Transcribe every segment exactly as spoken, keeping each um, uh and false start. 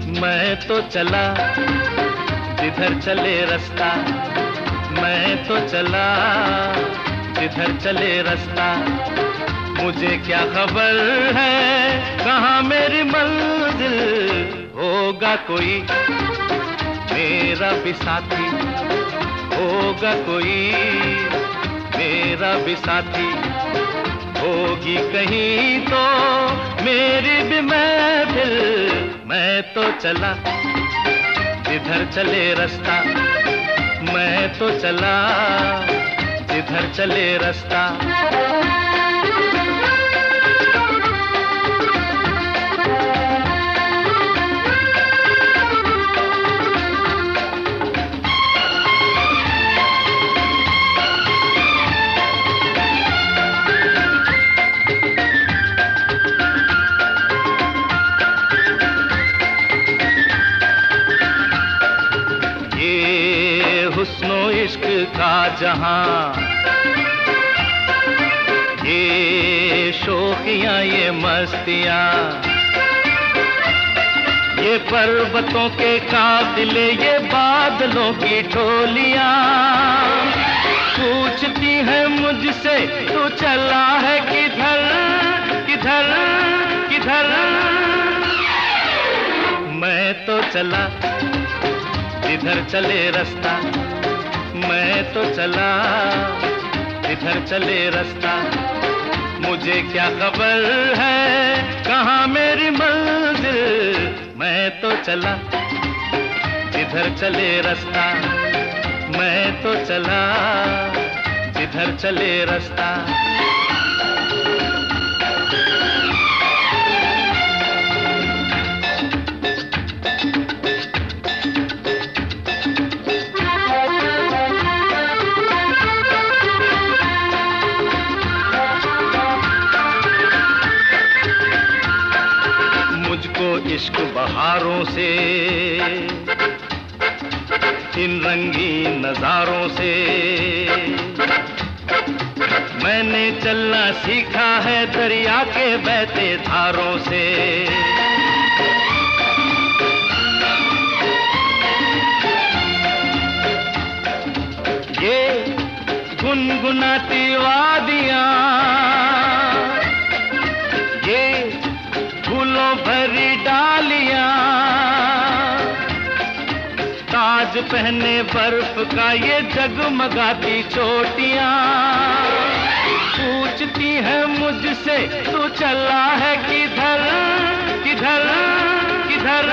मैं तो चला जिधर चले रास्ता, मैं तो चला जिधर चले रास्ता। मुझे क्या खबर है कहाँ मेरी मंजिल, होगा कोई मेरा भी साथी, होगा कोई मेरा भी साथी। होगी कहीं तो मेरी भी महफिल, मैं तो चला जिधर चले रास्ता, मैं तो चला जिधर चले रास्ता। हुस्नो इश्क का जहां, ये शौकियां ये मस्तियां, ये पर्वतों के काफिले ये बादलों की टोलियां। पूछती है मुझसे तू चला है किधर किधर किधर। मैं तो चला जिधर चले रास्ता, मैं तो चला जिधर चले रास्ता। मुझे क्या खबर है कहाँ मेरी मंजिल, मैं तो चला जिधर चले रास्ता, मैं तो चला जिधर चले रास्ता। मुझको इश्क बहारों से, इन रंगीन नजारों से, मैंने चलना सीखा है दरिया के बहते धारों से। ये गुनगुनाती वादियां, ये फूलों भरी डालियां, ताज पहने बर्फ का ये जगमगाती चोटियां। पूछती है मुझसे तू चला है किधर किधर किधर।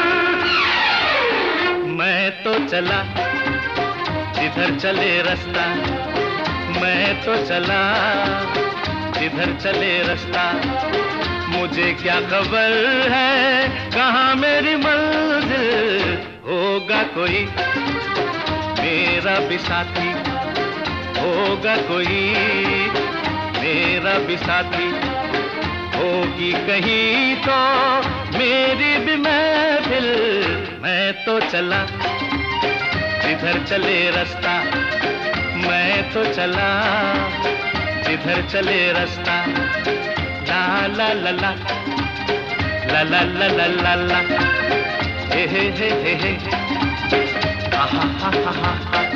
मैं तो चला जिधर चले रास्ता, मैं तो चला जिधर चले रास्ता। मुझे क्या खबर है कहाँ मेरी मंजिल, होगा कोई मेरा भी साथी, होगा कोई मेरा भी साथी। होगी कहीं तो मेरी भी महफिल, मैं तो चला जिधर चले रास्ता, मैं तो चला जिधर चले रास्ता। ला ला ला ला ला ला ला ला ला ला, हे हे हे हे, आहा हा हा हा।